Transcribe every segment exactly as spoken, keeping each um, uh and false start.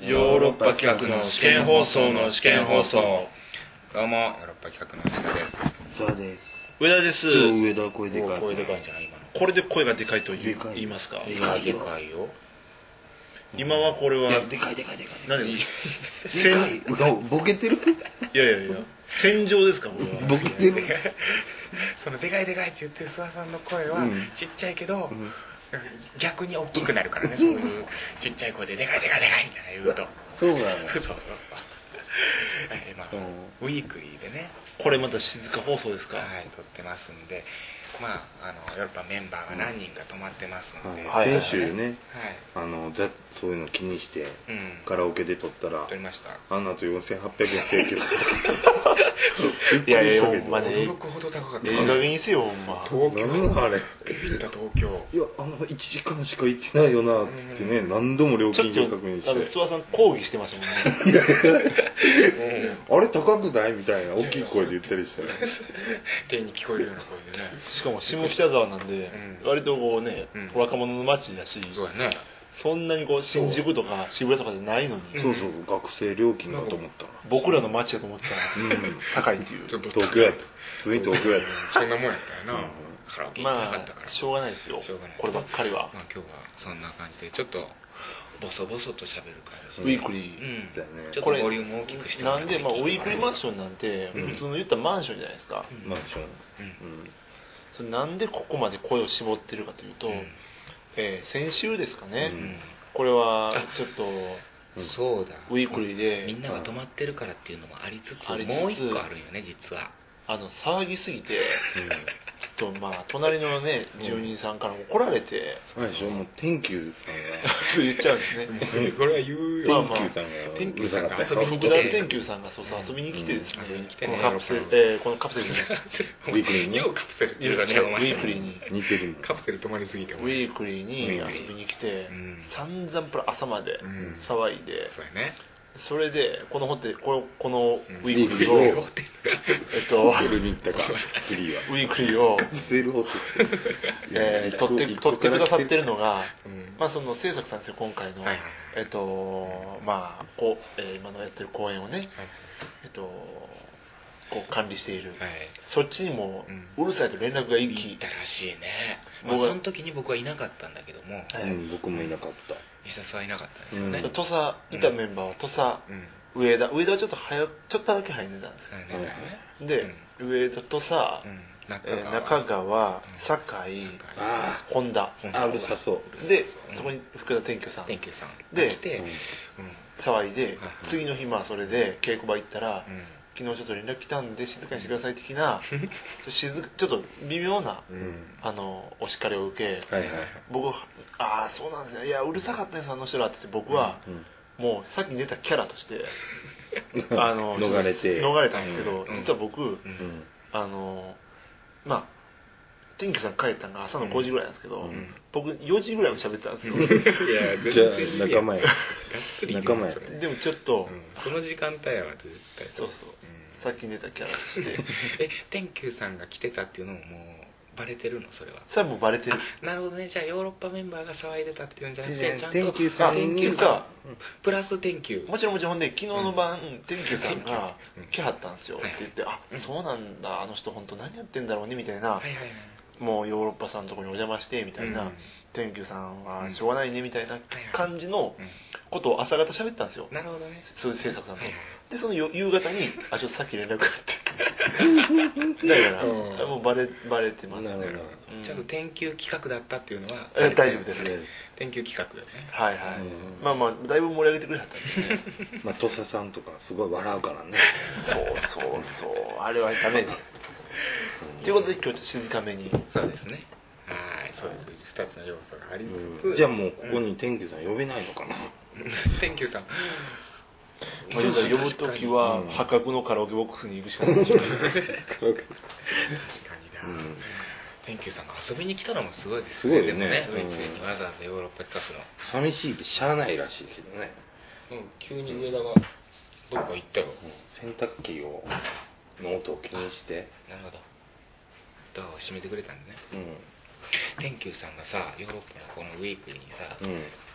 ヨーロッパ企画の試験放送の試験放送。 どうもヨーロッパ企画の石田です。 そうです。 上田です。 上田声でかい。 声でかいんじゃない今の。 これで声がでかいと言いますか。 でかいでかいよ。 今はこれは。 いやでかいでかいでかい。 何？ でかい。ボケてる？ いやいやいや。戦場ですかこれは。 ボケてる。 そのでかいでかいって言ってる諏訪さんの声はちっちゃいけど。うん、逆に大きくなるからね、そういうちっちゃい声ででかいでかいでかいみたいな言うと。 そうなの。 そうそうそう。えーまあ、ウィークリーでね。 これまた静か放送ですか。 はい、撮ってますんで、まああのヨーロッパメンバーが何人か泊まってますんで。 はい、先週ね、 はい、 あのざそういうの気にして、うん、カラオケで撮ったら、 撮りました。 あんなとよんせんはっぴゃくえん請求された。いやいやほんまね。 驚くほど高かった。 いい加減にせよほんま。 東京。 何あれ。 ビビった東京。 いやあのいちじかんしか行ってないよなってね、何度も料金所確認して。 諏訪さん抗議してましたもんね。 いやあれ高くないみたいな大きい声で言ったりしてね。 天に聞こえるような声でね。 しかも下北沢なんで、うん、割とこうね、うん、若者の街だし、 そうやね。 そんなにこう新宿とか渋谷とかじゃないのに、 そうそう学生料金だと思ったら僕らの街だと思ったら、うん、高いっていう。 東京やった。普通に東京やった。 そんなもんやったよな。カラオケ行ってなかったから。 まあしょうがないですよ。こればっかりは。 まあ今日はそんな感じでちょっとボソボソと喋る感じ。 ウィークリー、 うんだよね。ちょっとボリューム大きくしてなんでまあウィークリーマンションなんて普通の言ったらマンションじゃないですか。 マンション。うん。 それなんでここまで声を絞ってるかというと、え先週ですかね。これはちょっと。 そうだ。 ウィークリーでみんなが泊まってるからっていうのもありつつ、もう一個あるんよね実は。 あの騒ぎすぎて、うん、とまあ隣のね住人さんから怒られて、 そうでしょもう天球さんがそう言っちゃうんですね。 これは言うよ。 天球さんが天球さんが遊びに来て、 天球さんがそうそう遊びに来てですね、 このカプセル、えー、このカプセルにウィークリーにようカプセルっていうかね、 ウィークリーに似てる。 カプセル泊まりすぎてウィークリーに遊びに来て、散々プラ朝まで騒いで、 そうやね。 それでこのホテルこのこのウィークリーを、えっとホテルに行ったか次はウィークリーをカプセルホテルえー、撮って撮ってくださってるのが、まあその制作さんですよ今回の、えっとまあこう、えー、今のやってる公演をね、えっとこう管理している、そっちにもうるさいと連絡が行きたらしいね。まあその時に僕はいなかったんだけども、 僕もいなかった。 石田さんはいなかったんですよね。 土佐いたメンバーは土佐、上田上田はちょっと早ちょっとだけ入ってたんですよ。で上田土佐、中川、酒井、本田、 あうるさそうでそこに福田天球さん天球さんで騒いで、次の日まあそれで稽古場行ったら、昨日ちょっと連絡来たんで静かにしてください的な静ちょっと微妙な、うん、あのお叱りを受け、はいはいはい、僕はああそうなんですねいやうるさかったですあの人らって言って僕は、うんうん、もうさっき出たキャラとしてあの逃れて逃れたんですけど、うん、実は僕、うん、あのまあ天気さん帰ったのが朝のごじぐらいなんですけど、うん、僕よじぐらいも喋ってたんですよ。いやじゃあ仲間や仲間やでもちょっと、 うん、その時間帯は絶対そうそう、うん、さっき出たキャラとしてえ天球さんが来てたっていうのももうバレてるのそれは。 それはもうバレてる。 なるほどね。じゃあヨーロッパメンバーが騒いでたっていうんじゃなくてちゃんと天球さんにさプラス天球もちろんもちろんほんで昨日の晩、うん、天球さんが来はったんですよ、うん、って言って、はいはい、あそうなんだあの人本当何やってんだろうねみたいな、はいはいはい、もうヨーロッパさんのところにお邪魔してみたいな、うん、天球さんはしょうがないねみたいな感じのことを朝方喋ったんですよ。 なるほどね。 そういう制作さんと、はいはい、でその夕方にあちょっとさっき連絡があってだからもうバレバレてますね。なるほど、 うん、ちゃんと天球企画だったっていうのはえ大丈夫ですね。 天球企画だよね。 はいはい、うん、まあまあだいぶ盛り上げてくれはったんですね。 まあ土佐さんとかすごい笑うからね。 そうそうそうあれはダメです。ということで今日ちょっと静かめに。 そうですね。はい、そういうふたつの要素がありつつ、 うん、じゃあもうここに天球さん呼べないのかな。 天球さん。 まあ、呼ぶときは破格のカラオケボックスに行くしかないでしょうね。確かにな。うん、天球さんが遊びに来たのもすごいですね。すごいよね。ウィークリーにわざわざヨーロッパ企画の。 寂しいってしゃあないらしいけどね。 うん、急に上田がどっか行ったよ。 うん、洗濯機をの音を気にして。 なるほど。ドアを閉めてくれたんでね。うん。天球さんがさヨーロッパのこのウィークリーにさ、うん、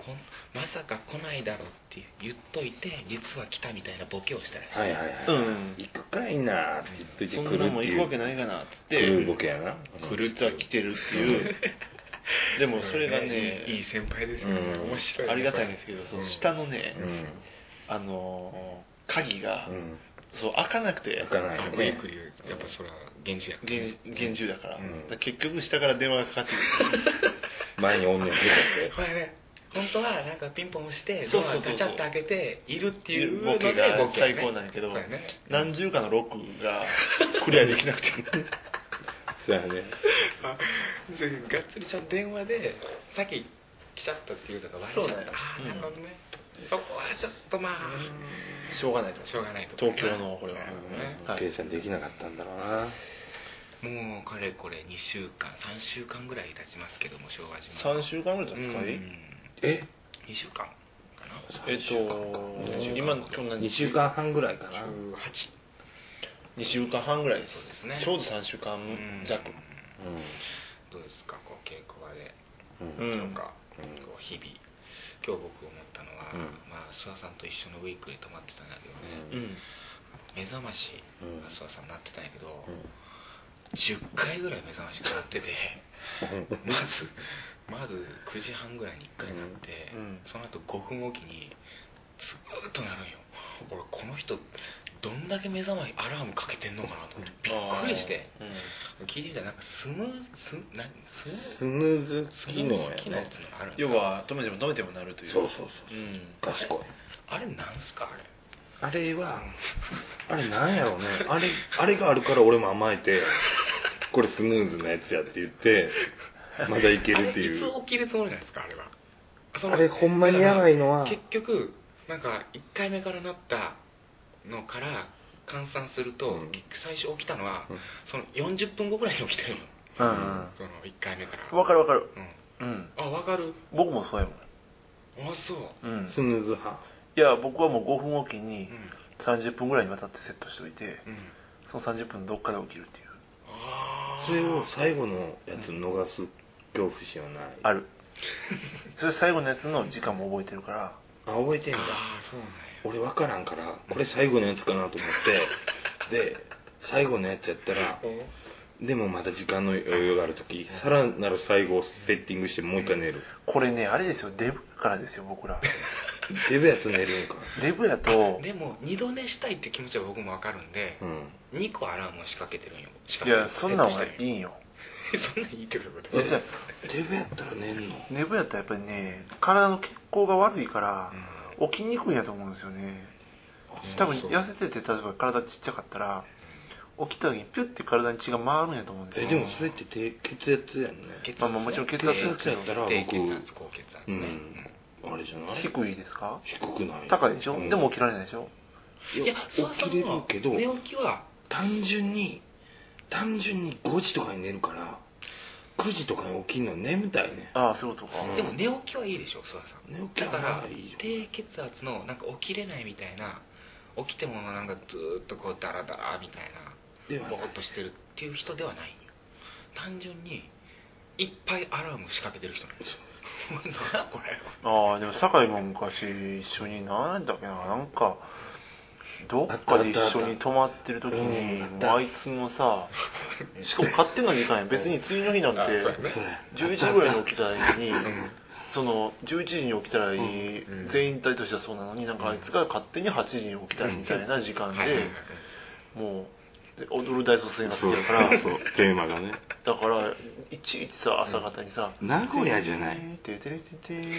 こんまさか来ないだろうって言っといて実は来たみたいなボケをしたらしい。 はいはいはい、うん、行くかいなって言っといて来るっていう、 そんなもん行くわけないかなって言って来るボケやな、 来る実は来てるっていうでもそれがね、 いい先輩ですよね、うん、面白い、ね、 ありがたいんですけど、その下のね、うん、あの鍵が、うん、そう開かなくて、 開かないよね、 ゆっくりやっぱそれは厳重やから、 厳重だから、うん、だから結局下から電話がかかってくる前におんねんけどってこれね、本当はなんかピンポン押してドアガチャッと開けているっていうのでボケが最高なんやけど、ね、何重かのロックがクリアできなくてそうやねあがっつりちゃんと電話でさっき来ちゃったっていうのが割れちゃった、ね、ああなるほどね、うん、そこはちょっとまあしょうがないとしょうがないと東京のこれは、ね、 はい、計算できなかったんだろうな。 もうかれこれにしゅうかんさんしゅうかんぐらい経ちますけども、昭和島さんしゅうかんぐらい経つかい、うん、 えにしゅうかんかな、 えっと今今日何にしゅうかんはんぐらいかな、 じゅうはちにしゅうかんはんぐらいです。 そうですね、 ちょうどさんしゅうかん弱、うん、 どうですか、こう稽古場で、 うん、 とか、うん、こう日々今日僕思ったのは、うん、まあ諏訪さんと一緒のウィークに泊まってたんだけどね、うん、目覚ましが諏訪さんなってたんやけど、うん、じゅっかいぐらい目覚ましが鳴っててまずまずくじはんぐらいにいっかい鳴って、うん、その後ごふんおきにずっと鳴るんよ。俺この人どんだけ目覚ましアラームかけてんのかなと思ってびっくりして、うん、聞いてみたらなんかスムーズス何スムーズ機能やね、 あるんですか。 要は止めても止めても鳴るという。 そうそうそう、うん、賢い。 あれなんすかあれ。 あれは、あれなんやろうね、あれあれがあるから俺も甘えてこれスムーズなやつやって言ってまだいけるっていう。 いつ起きるつもりなんですかあれは。 あれほんまにやばいのは結局なんかいっかいめからなったのから換算すると、うん、最初起きたのは、うん、そのよんじゅっぷんごぐらいに起きてるの、うんうん、そのいっかいめから。 分かる分かる、 うんうん、あ分かる。 僕もそうやもん。あそう、 うん、スヌーズ派。 いや僕はもうごふんおきにさんじゅっぷんぐらいにわたってセットしておいて、うん、そのさんじゅっぷんどっかで起きるっていう。 あそれを最後のやつ逃す恐怖心はない、 うん、あるそれ最後のやつの時間も覚えてるから。 あ覚えてんだ。 あそうなんや。 俺分からんからこれ最後のやつかなと思ってで最後のやつやったらでもまだ時間の余裕があるときさらなる最後をセッティングしてもう一回寝る。 これねあれですよ、デブからですよ僕らデブやと寝るんか。 デブやとでも二度寝したいって気持ちは僕も分かるんで、うん、にこアラームを仕掛けてるんよ。 いやそんなんはいいんよそんなんいいってことえじゃあデブやったら寝んの。 デブやったらやっぱりね体の血行が悪いから、うん、起きにくいんやと思うんですよね。多分痩せてて例えば体ちっちゃかったら起きた時にピュッて体に血が回るんやと思うんですよ。 えでもそれって低血圧やんね。 血圧、 まあ、まあもちろん血圧やったら僕低血圧高血圧ね、 うん、あれじゃない。 低いですか。 低くない。 高いでしょ、うん、でも起きられないでしょ。 いや起きれるけど寝起きは単純に単純にごじとかに寝るからくじとかに起きるの眠たいね。 ああそういうことか、 うん、でも寝起きはいいでしょ諏訪さん。 寝起きはだから低血圧のなんか起きれないみたいな、起きてもなんかずっとこうダラダラみたいなぼーっとしてるっていう人ではないよ。単純にいっぱいアラーム仕掛けてる人なんですよ何これ。 ああでも酒井も昔一緒に何だっけな、なんかどっかで一緒に泊まってる時に、うん、あいつのさしかも勝手な時間や別に次の日なんてじゅういちじぐらいに起きたらいいのに、うん、そのじゅういちじに起きたらいい、うん、全員体としてはそうなのになんかあいつが勝手にはちじに起きたみたいな時間で、もう踊る大卒生が好きだからそうテーマがねだからいちいちさ朝方にさ名古屋じゃないててれてててててて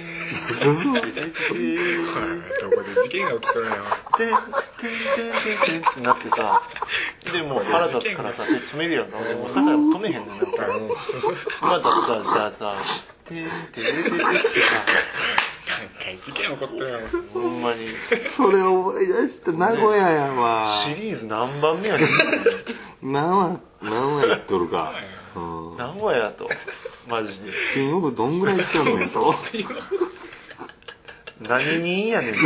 どこで事件が起きとるのよててててってなってさでもう腹立つからさ止めるやんか。でもう酒井も止めへんねんなんかまださじゃあさてててててってさ事件起こってるよほんまにそれ思い出した名古屋やわ、 ね、シリーズ何番目やねん何話何話やっとるか名古屋とマジでスピンオフどんぐらいいっちゃうのやと何人やねん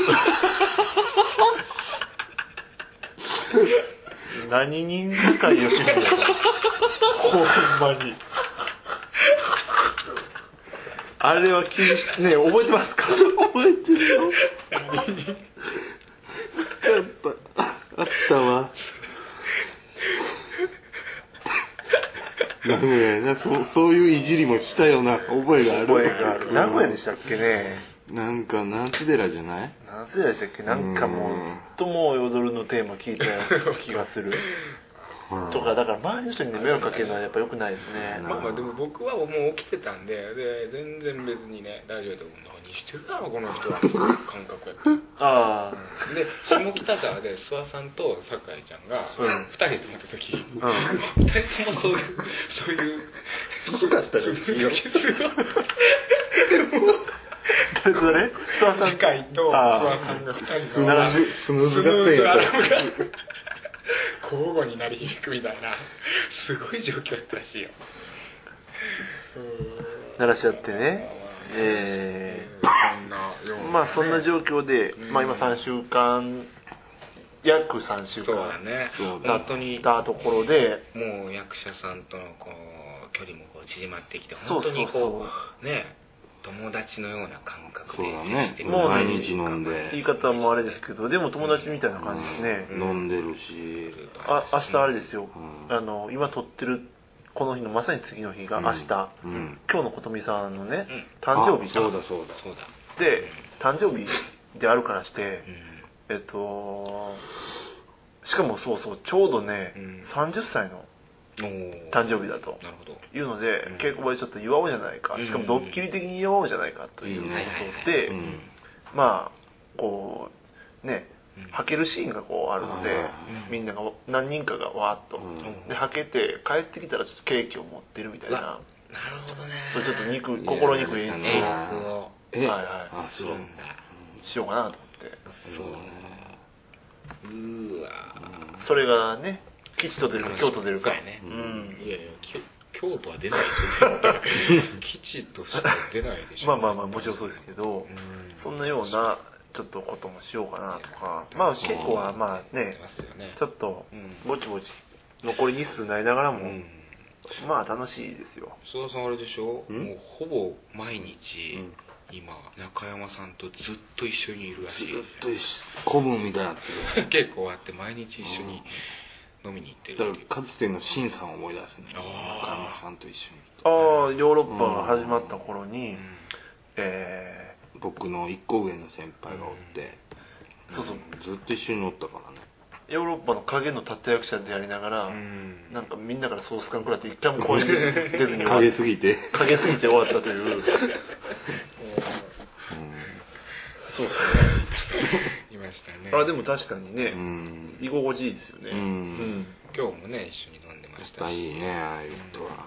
何人仲良しねんほんまにあれは気にしね覚えてますか？ 覚えてるよ。やっぱあったわ。名古屋な、そう、そういういじりもしたような覚えがある。 覚えがある。名古屋でしたっけね。 なんか夏寺じゃない？ 夏寺でしたっけ。なんかもうずっともう踊るのテーマ聞いた気がする。とかだから周りの人にね迷惑かけるのはやっぱ良くないですね。 まあまあでも僕はもう起きてたんで、で全然別にね大丈夫でも何してるだろうこの人は感覚やった。 ああ。で下北沢で諏訪さんと酒井ちゃんがふたりで泊まった時、ふたりともそういうそういうすごかったですよ。 誰それ？諏訪さん酒井と諏訪さんがふたりのスムーズ合戦やった。 交互になり響くみたいなすごい状況だったらしいよ。 鳴らしちゃってね。えー、 そんなようなね、 まあそんな状況で、まあ今さんしゅうかん約さんしゅうかんそうだね。 本当にたところで、 もう役者さんとのこう距離もこう縮まってきて、本当にこうね友達のような感覚で接してる。 そうだね、毎日飲んで、 言い方もあれですけど、でも友達みたいな感じですね。 うん、飲んでるし、 あ明日あれですよ、うん、あの今撮ってるこの日のまさに次の日が明日、うんうん、今日のことみさんのね、うん、誕生日。 そうだそうだそうだ。 で誕生日であるからして、うん、えっとしかもそうそうちょうどね、うん、さんじゅっさいの誕生日だというので、うん、稽古場でちょっと祝おうじゃないか、しかもドッキリ的に祝おうじゃないかということで、まあこうねはけるシーンがこうあるので、うん、みんなが何人かがわーっと、うん、ではけて帰ってきたらちょっとケーキを持ってるみたいな。なるほどね。 それちょっと肉心にくい演出を、はいはい、 するんだしようかなと思って。 そうね。うわ。 それがね。吉と出るか京都出るかね、うん、いやいや京都は出ないでしょ吉としか出ないでしょ。 まあまあまあもちろんそうですけど、うん、そんなようなちょっとこともしようかなとか、まあ結構はまあねちょっとぼちぼち残り日数になりながらも、うん、まあ楽しいですよ。 須田さんあれでしょ、もうほぼ毎日、うん、今中山さんとずっと一緒にいるらしい。 ずっと古文みたいになってる。 結構あって毎日一緒に、うん飲みに行ってる。 だからかつてのシンさんを思い出すね。中山さんと一緒に。 ああ、ヨーロッパが始まった頃に、うん、 えー、僕の一個上の先輩がおって、うん、そうそうずっと一緒に乗ったからね。 ヨーロッパの影の立役者でやりながら、うん、なんかみんなからソース感くらって一回も声に出ずに影すぎて影すぎて終わったという。うん、そうですね。 いましたね。 あでも確かにね、うん、居心地いいですよね、うんうん、 今日もね一緒に飲んでましたし。 いいねああいう人は、うん、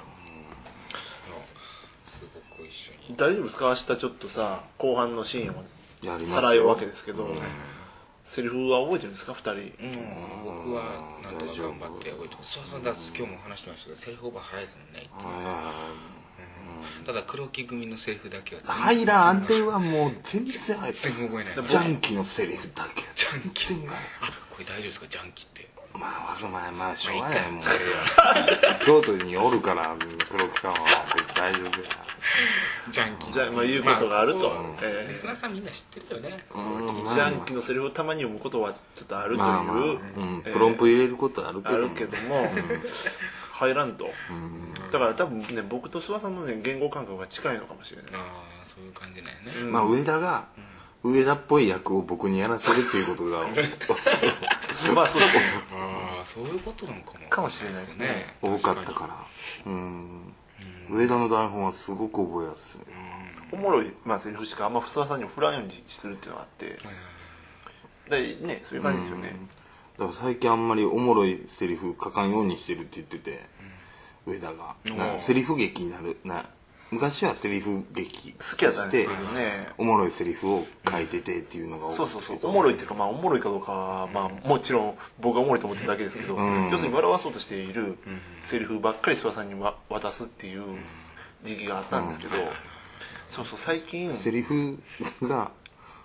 すごく一緒に。 大丈夫ですか？明日ちょっとさ後半のシーンをさらうわけですけど、うん、セリフは覚えてるんですかふたり？ うん、僕はなんとか頑張って覚えてます。そうそうだ今日も話してましたけどセリフオーバー早いですもんねいつも。うん、ただ黒木組のセリフだけは入らんあれはもう全然入って全然覚えない。 ジャンキのセリフだけジャンキあこれ大丈夫ですかジャンキって。 まあまあまあしょうがないもん京都におるから黒木さんは大丈夫や。 ジャンキじゃあまあ言うことがあると、まあえー、リスナーさんみんな知ってるよね、 うん、ジャンキのセリフをたまに読むことはちょっとあるという、まあまあうんえー、プロンプ入れることあるけどあるけども入らんと、うん、だから多分ね僕と諏訪さんのね言語感覚が近いのかもしれない。 ああそういう感じだよね、 うん、まあ上田が、うん、上田っぽい役を僕にやらせるっていうことがまあそうあそういうことなのかもかもしれないですね。 多かったからうん上田の台本はすごく覚えやすい。 おもろい、まあ、セリフしかあんま諏訪さんに振らんようにするっていうのがあって、でねそういう感じですよね。 だから最近あんまりおもろいセリフ書かんようにしてるって言ってて、うん、上田がなセリフ劇になるな昔はセリフ劇好きやったんですけどねおもろいセリフを書いててっていうのが多くて、 そうそうそうおもろいっていうかまあおもろいかどうかは、まあ、もちろん僕がおもろいと思ってるだけですけど、うん、要するに笑わそうとしているセリフばっかり諏訪さんに渡すっていう時期があったんですけど、うん、そうそう最近セリフが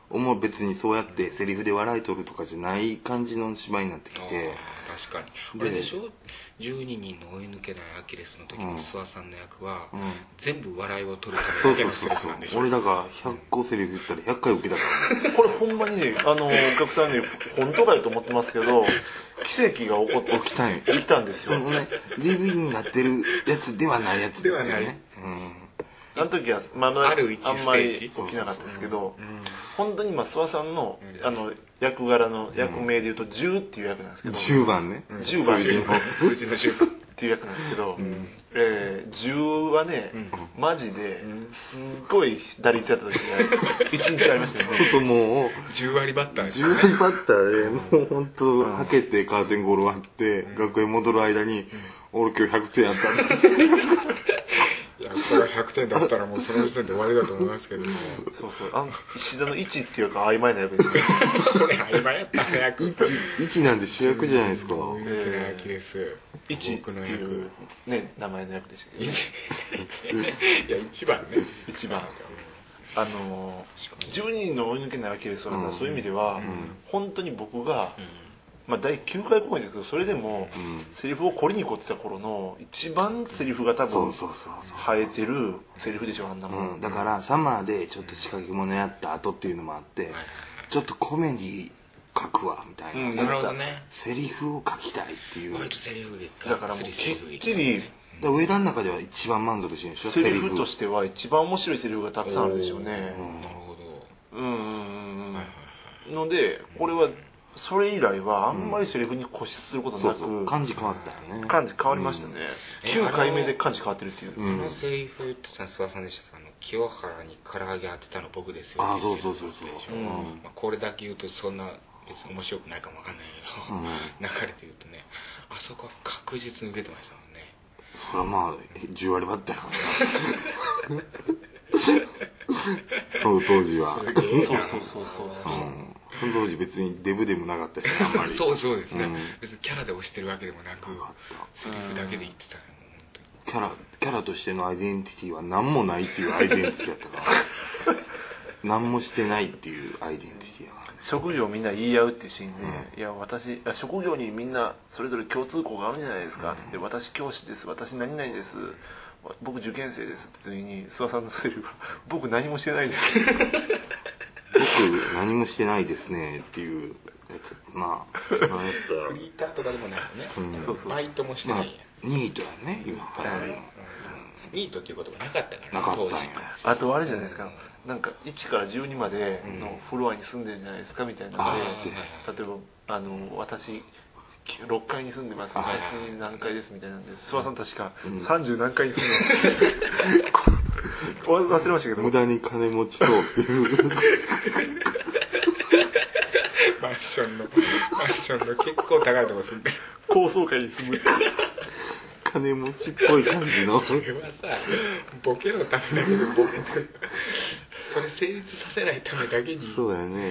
もう別にそうやってセリフで笑い取るとかじゃない感じの芝居になってきて、 確かにあれでしょ、じゅうににんの追い抜けないアキレスの時の諏訪さんの役は、うん、全部笑いを取るためだけのセリフなんでしょ。 俺だからひゃっこセリフ言ったらひゃっかい受けたからね。 これほんまにね、あのお客さんね本当かよと思ってますけど、奇跡が起こって起きたん起きたんですよ。 そのね ディーブイディー になってるやつではないやつですよね。うん、 あの時は、まあ、まあ、あんまり起きなかったですけど、本当にまあ諏訪さんの、あの役柄の役名でいうとじゅうっていう役なんですけど、 じゅうばんね、 じゅうばんっていうっていう役なんですけど、うん、えー、じゅうはね、うん、マジですっごい打率やった時がいちにちありましたよね。 そうもうじゅうわりバッターですよね。じゅうわりバッターでもう本当、うん、はけてカーテンゴール割って、うん、学園戻る間に、うん、俺今日ひゃくてんやったんだいやそれはひゃくてんだったらもうその時点で終わりだと思いますけどもそうそう、あの石田のいちっていうか曖昧な役ですねこれ曖昧やったね役いちなんで主役じゃないですか。 追い抜けない役です。 いちっていうね名前の役でしたけど、ね、 いやいちばんねいちばんあのじゅうににんの追い抜けないアキレスは、うん、そういう意味では、うん、本当に僕が、うんまあ、だいきゅうかい公演ですけど、それでも、うん、セリフを凝りに凝ってた頃の一番セリフが多分生えてるセリフでしょ、あんなもん、 うん、だからサマーでちょっと仕掛け物やった後っていうのもあって、うん、ちょっとコメディ書くわみたいな、うん、 なるほどね、 セリフを書きたいっていう、 だからもうきっちり上田の中では一番満足してるでしょ、 セリフとしては一番面白いセリフがたくさんあるでしょうね。 うん、なるほど。 うんうんうん、はいはい、のでこれはそれ以来はあんまりセリフに固執することなく、うん、 そうそう感じ変わったよね。 感じ変わりましたね、うん、きゅうかいめで感じ変わってるっていう、 あのセリフって諏訪さんでしたか、あの清原に唐揚げ当てたの僕ですよ。 ああそうそうそうそう、 うんまあ、これだけ言うとそんな別に面白くないかもわかんないけど、うん、流れて言うとね、あそこは確実に受けてましたもんね。 それはまあじゅうわりバッターやからなその当時はそうそうそうそう、うんその当時別にデブでもなかったし、あんまりそうそうですね、うん、別にキャラで推してるわけでもなくセリフだけで言ってた、 キャラキャラとしてのアイデンティティは何もないっていうアイデンティティやったから何もしてないっていうアイデンティティやから、ね、 職業みんな言い合うっていうシーンで、うん、いや私職業にみんなそれぞれ共通項があるんじゃないですかっつって、うん、私教師です、私何々です、僕受験生ですって時に諏訪さんのセリフが僕何もしてないです僕何もしてないですねっていうやつ、まあフリーターとかでもないよね、うん、そうそうバイトもしてないや、まあ、ニートやね今流行りの、 うん、ニートっていう言葉なかったから、ね、 なかったんや。 あとあれじゃないですか、なんかいちからじゅうにまでのフロアに住んでるんじゃないですかみたいなので、例えばあの私ろっかいに住んでます、私何階ですみたいなんで、諏訪さん確かさんじゅう何階に住んでます忘れましたけど、 無駄に金持ちそうっていうマンションのマンションの結構高いとこ住んでる高層階に住む金持ちっぽい感じのそれはさボケのためだけどボケてるそれ成立させないためだけにそうだよね、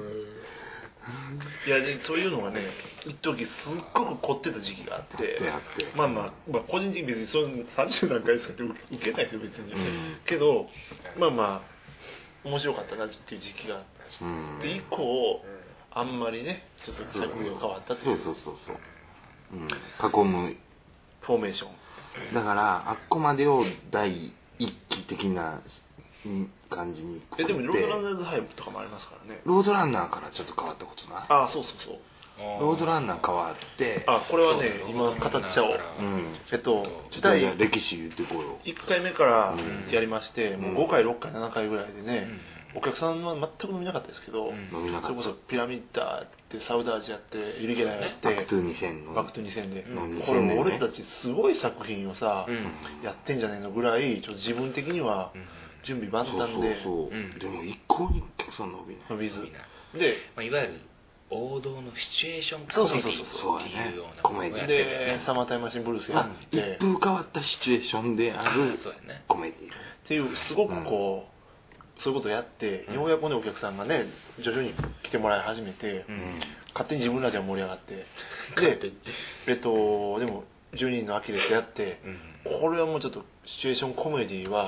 いやでそういうのがね一時すっごく凝ってた時期があって、まあまあ、まあ、個人的に別にそのさんじゅう何回ですかっていけないですよ別に、うん、けどまあまあ面白かったなっていう時期があった、うん、で以降あんまりねちょっと作品が変わったという、 そうそうそうそう、うん、囲むフォーメーションだからあっこまでを第一期的な感じにえでもロードランナーズハイプとかもありますからね。 ロードランナーからちょっと変わったことない？ ああそうそうそう、 ロードランナー変わって、 あこれはね今語っちゃおう、うん、えっと第歴史言ってこよういっかいめからやりまして、うん、もうごかいろっかいななかいぐらいでね、うん、お客さんは全く飲みなかったですけど、うん、それこそピラミッダーってサウダージやってユリゲラやってバックトゥにせんのバックトゥにせんで、うん、これも俺たちすごい作品をさ、うん、やってんじゃないのぐらいちょっと自分的には準備万端で、 そうそうそう、うん、でも一向にお客さん伸びない伸びずで、まあ、いわゆる王道のシチュエーションコメディっていうようなものをやってて、ね、 でサマータイムマシンブルースやって一風変わったシチュエーションであるコメディっていうすごくこう、うん、そういうことをやって、うん、ようやくねお客さんがね徐々に来てもらい始めて、うん、勝手に自分らでは盛り上がってでえっとでもじゅうににんのアキレスやって、うん、これはもうちょっとシチュエーションコメディは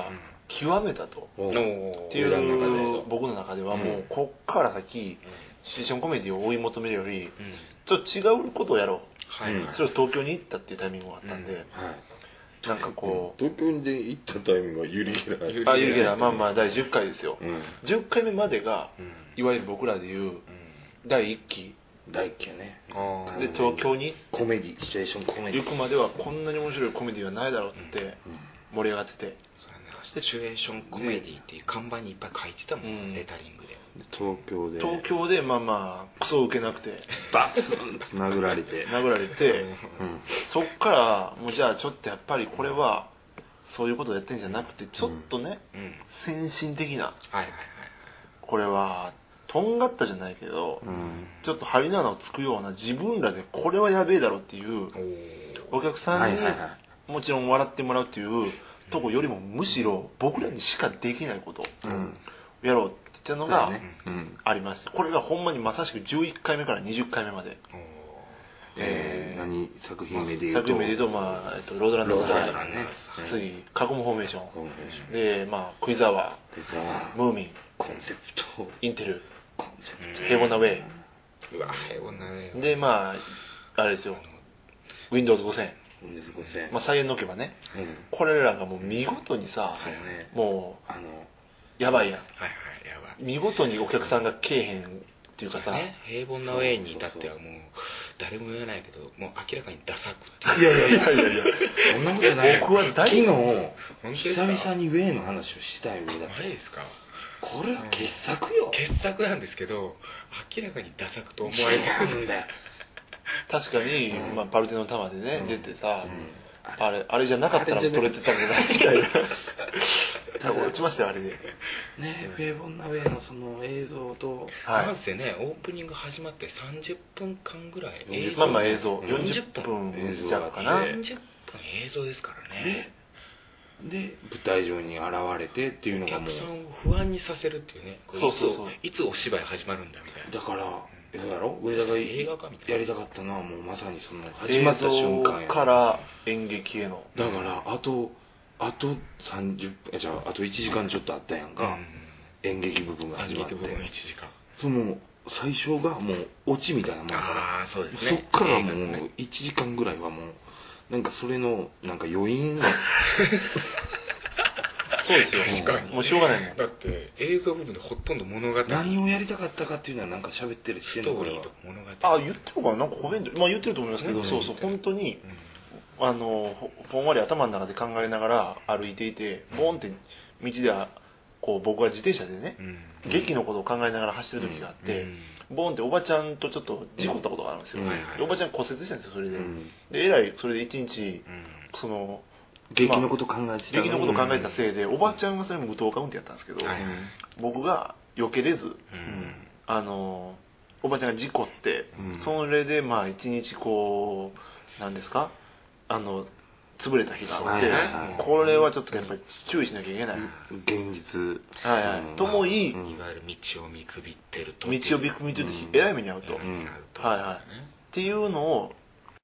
極めたとっていう僕の中ではもうこっから先シチュエーションコメディを追い求めるよりちょっと違うことをやろう、それを東京に行ったっていうタイミングがあったんで、なんかこう東京で行ったタイミングはユリゲラーあユリゲラーまあまあだいじゅっかいですよ、じゅっかいめまでがいわゆる僕らでいうだいいっきだいいっきやねで東京にコメディシチュエーションコメディ行くまではこんなに面白いコメディはないだろうって盛り上がってて、 そうね、シチュエーションコメディっていう看板にいっぱい書いてたもん、うん、レタリングで東京で東京でまあまあクソ受けなくてバツンと殴られて殴られて、うん、そっからもうじゃあちょっとやっぱりこれはそういうことをやってんじゃなくてちょっとね、うん、先進的な、はいはいはい、これはとんがったじゃないけど、うん、ちょっと針の穴をつくような自分らでこれはやべえだろっていうお客さんにもちろん笑ってもらうっていうとこよりもむしろ僕らにしかできないことをやろうって言ったのがありました。これがほんまにまさしくじゅういっかいめからにじゅっかいめまで。 えー、何作品名で言うと作品名で言うと、まあえっと、ロードランドの次カゴムフォーメーションで、まあ、クイズアワームーミンコンセプトインテル平凡なウェイうわ平凡なウェイでまああれですよ ウィンドウズごせん、まあ、再演のけばね、うん、これらがもう見事にさ、ね、もうあのやばいやん、はいはい、やばい見事にお客さんがけえへんっていうかさ、ね、 平凡なウェイに至ってはもう誰も言わないけどもう明らかにダサくっていやいやいやいやいやそんなことない僕は大昨日久々にウェイの話をしたい上だマジですか。 これは傑作よ、 傑作なんですけど明らかにダサくと思われてるんだよ確かに、うんまあ、パルテノタマでね、うん、出てさ、うん、あれあれじゃなかったら撮れてたんじゃないみたいな多分落ちましたよあれでね、フェーボンナウェイのその映像と、 はい、まずねオープニング始まってさんじゅっぷんかんぐらい映像まあまあ映像よんじゅっぷんじゃかなよんじゅっぷん映像ですからねで, で舞台上に現れてっていうのがもうお客さんを不安にさせるっていうねそうそうそういつお芝居始まるんだみたいなだからだろ上田が映画かみたいなやりたかったのはもうまさにその始まった瞬間やから演劇へのだからあとあとさんじゅっぷんじゃああといちじかんちょっとあったやんか、うん、演劇部分が始まって演劇部分いちじかんその最初がもうオチみたいなもんからあそうです、ね、 そっからもういちじかんぐらいはもうなんかそれのなんか余韻がそうですよ確かにもうしょうがないもんだって映像部分でほとんど物語何をやりたかったかっていうのはなんか喋ってるストーリーとか物語あ言ってるかななんかコメントまあ言ってると思いますけど、うん、そうそう本当に、うん、あのほんわり頭の中で考えながら歩いていてボンって道ではこう僕は自転車でね、うん、劇のことを考えながら走ってる時があって、うん、ボンっておばちゃんとちょっと事故ったことがあるんですよ、うん、おばちゃん骨折したんですよそれで、うん、でえらいそれで一日、その劇のこと考えてた、 まあ、劇のこと考えたせいで、おばちゃんがそれも無糖カウントやったんですけど、はいはい、僕が避けれず、うん、あのおばちゃんが事故って、うん、それでまあ一日こうなんですかあの潰れた日があって、はいはいはい、これはちょっとやっぱり注意しなきゃいけない、 現実、 はいはいうん、ともいい、 うん、いわゆる道を見くびってると道を見くびってるとえらい目に遭うと、うん、はいはい、っていうのを